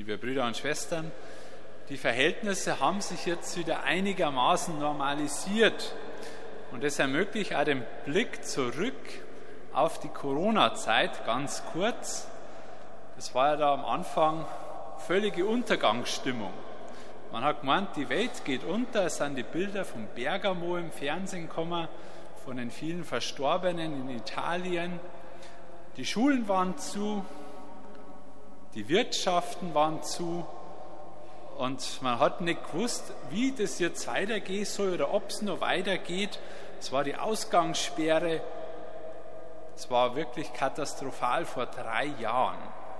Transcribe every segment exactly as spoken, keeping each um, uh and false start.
Liebe Brüder und Schwestern, die Verhältnisse haben sich jetzt wieder einigermaßen normalisiert und es ermöglicht auch den Blick zurück auf die Corona-Zeit, ganz kurz. Das war ja da am Anfang völlige Untergangsstimmung. Man hat gemeint, die Welt geht unter, es sind die Bilder von Bergamo im Fernsehen gekommen, von den vielen Verstorbenen in Italien. Die Schulen waren zu, die Wirtschaften waren zu und man hat nicht gewusst, wie das jetzt weitergehen soll oder ob es noch weitergeht. Es war die Ausgangssperre. Es war wirklich katastrophal vor drei Jahren.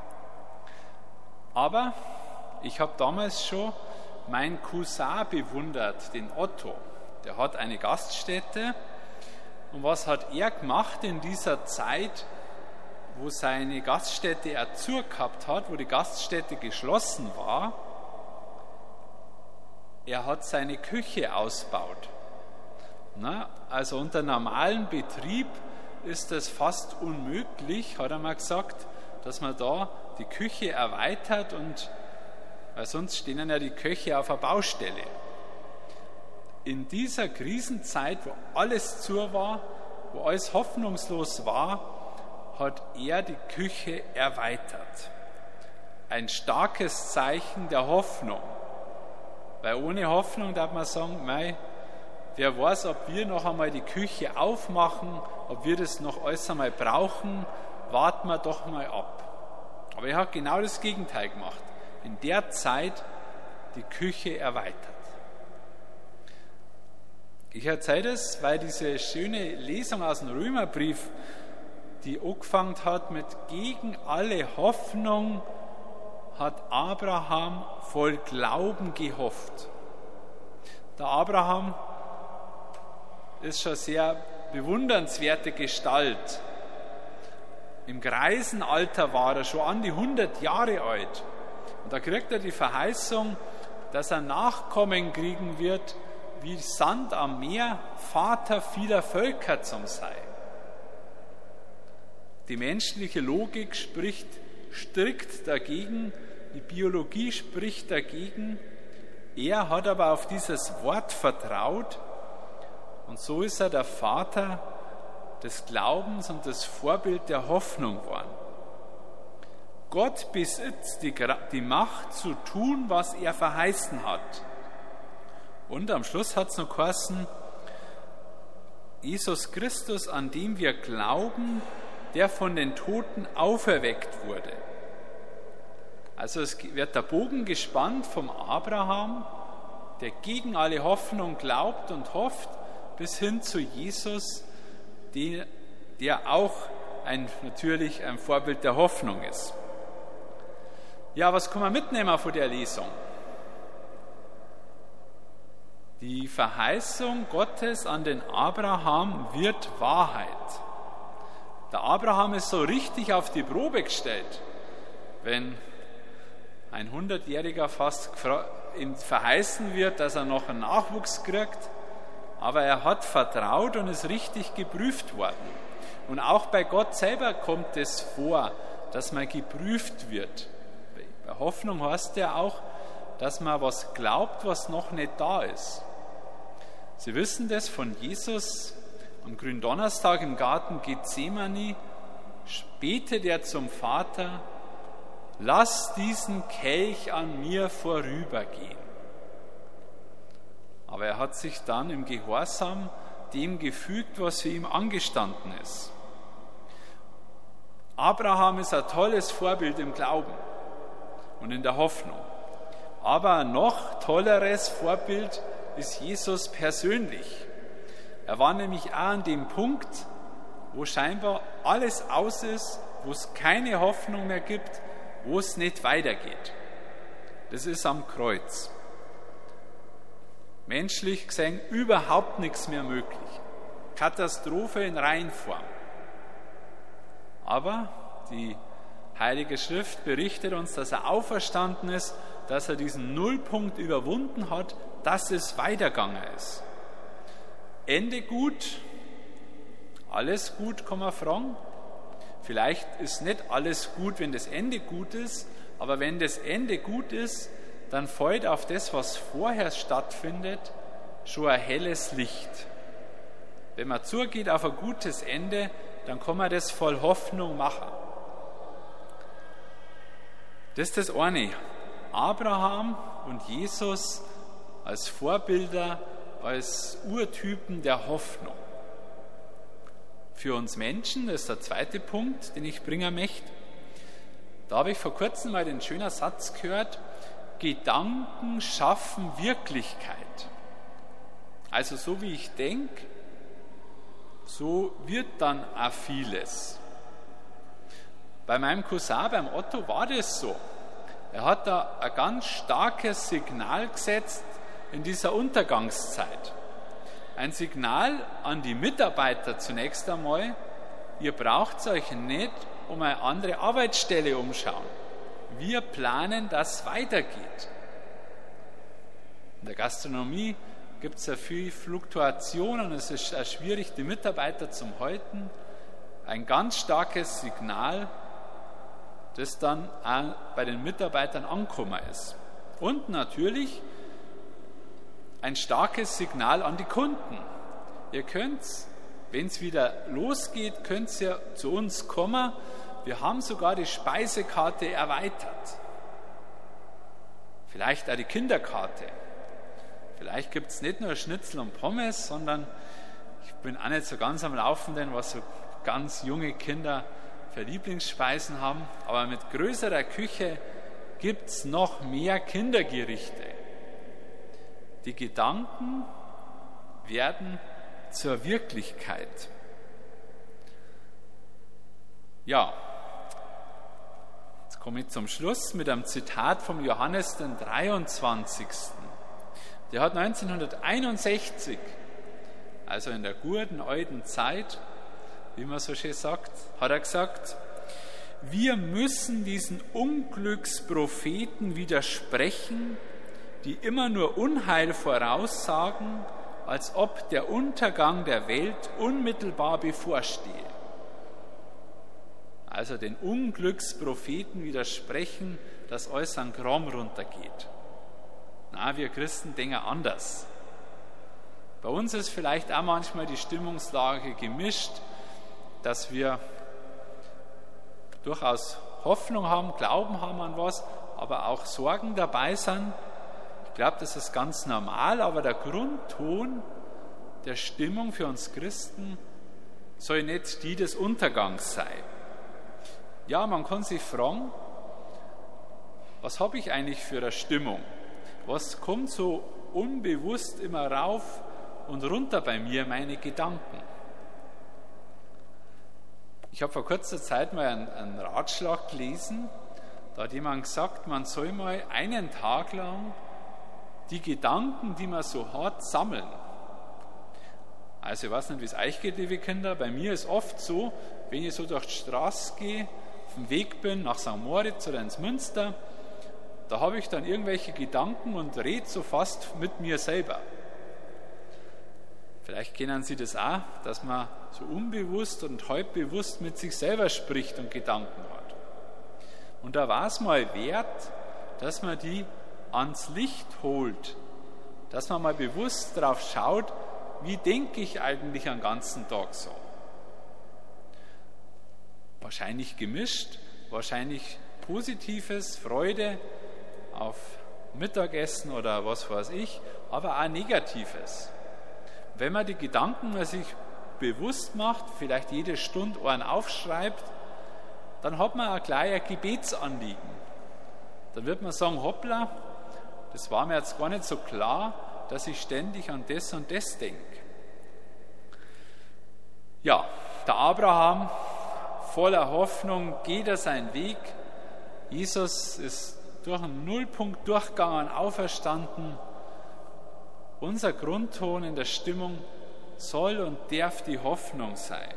Aber ich habe damals schon meinen Cousin bewundert, den Otto. Der hat eine Gaststätte. Und was hat er gemacht in dieser Zeit, wo seine Gaststätte er zu gehabt hat, wo die Gaststätte geschlossen war? Er hat seine Küche ausgebaut. Na, also unter normalem Betrieb ist es fast unmöglich, hat er mal gesagt, dass man da die Küche erweitert, und weil sonst stehen ja die Köche auf der Baustelle. In dieser Krisenzeit, wo alles zu war, wo alles hoffnungslos war, hat er die Küche erweitert. Ein starkes Zeichen der Hoffnung. Weil ohne Hoffnung darf man sagen, mei, wer weiß, ob wir noch einmal die Küche aufmachen, ob wir das noch alles einmal brauchen, warten wir doch mal ab. Aber er hat genau das Gegenteil gemacht. In der Zeit die Küche erweitert. Ich erzähle das, weil diese schöne Lesung aus dem Römerbrief, die angefangen hat mit gegen alle Hoffnung, hat Abraham voll Glauben gehofft. Der Abraham ist schon eine sehr bewundernswerte Gestalt. Im Greisenalter war er schon an die hundert Jahre alt. Und da kriegt er die Verheißung, dass er Nachkommen kriegen wird, wie Sand am Meer, Vater vieler Völker zum sei. Die menschliche Logik spricht strikt dagegen, die Biologie spricht dagegen. Er hat aber auf dieses Wort vertraut und so ist er der Vater des Glaubens und das Vorbild der Hoffnung geworden. Gott besitzt die, die Macht zu tun, was er verheißen hat. Und am Schluss hat es noch geheißen, Jesus Christus, an dem wir glauben, der von den Toten auferweckt wurde. Also es wird der Bogen gespannt vom Abraham, der gegen alle Hoffnung glaubt und hofft, bis hin zu Jesus, die, der auch ein, natürlich ein Vorbild der Hoffnung ist. Ja, was kann man mitnehmen von der Lesung? Die Verheißung Gottes an den Abraham wird Wahrheit. Der Abraham ist so richtig auf die Probe gestellt, wenn ein hundertjähriger fast ihm verheißen wird, dass er noch einen Nachwuchs kriegt, aber er hat vertraut und ist richtig geprüft worden. Und auch bei Gott selber kommt es vor, dass man geprüft wird. Bei Hoffnung heißt ja auch, dass man was glaubt, was noch nicht da ist. Sie wissen das von Jesus am Gründonnerstag im Garten Gethsemane, betet er zum Vater, lass diesen Kelch an mir vorübergehen. Aber er hat sich dann im Gehorsam dem gefügt, was für ihn angestanden ist. Abraham ist ein tolles Vorbild im Glauben und in der Hoffnung. Aber ein noch tolleres Vorbild ist Jesus persönlich. Er war nämlich auch an dem Punkt, wo scheinbar alles aus ist, wo es keine Hoffnung mehr gibt, wo es nicht weitergeht. Das ist am Kreuz. Menschlich gesehen überhaupt nichts mehr möglich. Katastrophe in Reinform. Aber die Heilige Schrift berichtet uns, dass er auferstanden ist, dass er diesen Nullpunkt überwunden hat, dass es weitergegangen ist. Ende gut, alles gut, kann man fragen. Vielleicht ist nicht alles gut, wenn das Ende gut ist, aber wenn das Ende gut ist, dann fällt auf das, was vorher stattfindet, schon ein helles Licht. Wenn man zugeht auf ein gutes Ende, dann kann man das voll Hoffnung machen. Das ist das eine. Abraham und Jesus als Vorbilder, als Urtypen der Hoffnung. Für uns Menschen, das ist der zweite Punkt, den ich bringen möchte. Da habe ich vor kurzem mal den schönen Satz gehört: Gedanken schaffen Wirklichkeit. Also so wie ich denke, so wird dann auch vieles. Bei meinem Cousin, beim Otto, war das so. Er hat da ein ganz starkes Signal gesetzt in dieser Untergangszeit. Ein Signal an die Mitarbeiter zunächst einmal: Ihr braucht euch nicht um eine andere Arbeitsstelle umschauen. Wir planen, dass es weitergeht. In der Gastronomie gibt es ja viel Fluktuation und es ist auch schwierig, die Mitarbeiter zu halten. Ein ganz starkes Signal, das dann auch bei den Mitarbeitern angekommen ist. Und natürlich ein starkes Signal an die Kunden. Ihr könnt, wenn es wieder losgeht, könnt ihr zu uns kommen. Wir haben sogar die Speisekarte erweitert. Vielleicht auch die Kinderkarte. Vielleicht gibt es nicht nur Schnitzel und Pommes, sondern ich bin auch nicht so ganz am Laufenden, was so ganz junge Kinder für Lieblingsspeisen haben. Aber mit größerer Küche gibt es noch mehr Kindergerichte. Die Gedanken werden zur Wirklichkeit. Ja, jetzt komme ich zum Schluss mit einem Zitat vom Johannes den dreiundzwanzigsten Der hat neunzehnhunderteinundsechzig, also in der guten alten Zeit, wie man so schön sagt, hat er gesagt: Wir müssen diesen Unglückspropheten widersprechen, die immer nur Unheil voraussagen, als ob der Untergang der Welt unmittelbar bevorstehe. Also den Unglückspropheten widersprechen, dass alles an Gramm runtergeht. Na, wir Christen denken anders. Bei uns ist vielleicht auch manchmal die Stimmungslage gemischt, dass wir durchaus Hoffnung haben, Glauben haben an was, aber auch Sorgen dabei sind. Ich glaube, das ist ganz normal, aber der Grundton der Stimmung für uns Christen soll nicht die des Untergangs sein. Ja, man kann sich fragen, was habe ich eigentlich für eine Stimmung? Was kommt so unbewusst immer rauf und runter bei mir, meine Gedanken? Ich habe vor kurzer Zeit mal einen, einen Ratschlag gelesen, da hat jemand gesagt, man soll mal einen Tag lang die Gedanken, die man so hat, sammeln. Also ich weiß nicht, wie es euch geht, liebe Kinder, bei mir ist oft so, wenn ich so durch die Straße gehe, auf dem Weg bin nach Sankt Moritz oder ins Münster, da habe ich dann irgendwelche Gedanken und rede so fast mit mir selber. Vielleicht kennen Sie das auch, dass man so unbewusst und halbbewusst mit sich selber spricht und Gedanken hat. Und da war es mal wert, dass man die ans Licht holt, dass man mal bewusst darauf schaut, wie denke ich eigentlich den ganzen Tag so. Wahrscheinlich gemischt, wahrscheinlich Positives, Freude auf Mittagessen oder was weiß ich, aber auch Negatives. Wenn man die Gedanken mal sich bewusst macht, vielleicht jede Stunde einen aufschreibt, dann hat man auch gleich ein Gebetsanliegen. Dann wird man sagen, hoppla, das war mir jetzt gar nicht so klar, dass ich ständig an das und das denke. Ja, der Abraham, voller Hoffnung, geht er seinen Weg. Jesus ist durch einen Nullpunkt durchgegangen, auferstanden. Unser Grundton in der Stimmung soll und darf die Hoffnung sein.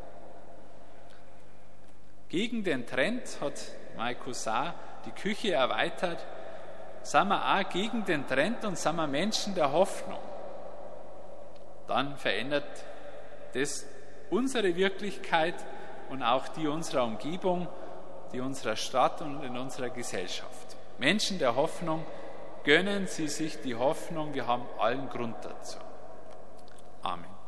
Gegen den Trend hat mein Cousin die Küche erweitert, sind wir auch gegen den Trend und sind wir Menschen der Hoffnung. Dann verändert das unsere Wirklichkeit, und auch die unserer Umgebung, die unserer Stadt und in unserer Gesellschaft. Menschen der Hoffnung, gönnen Sie sich die Hoffnung, wir haben allen Grund dazu. Amen.